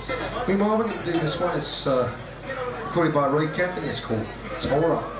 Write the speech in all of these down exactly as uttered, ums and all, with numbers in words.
Meanwhile, we're going to do this one. It's uh, recorded by Ray Kemp, and it's called Tore Up.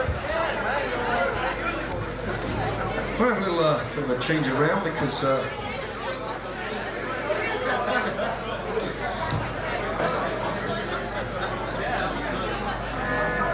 We'll have a little uh, bit of a change around because uh,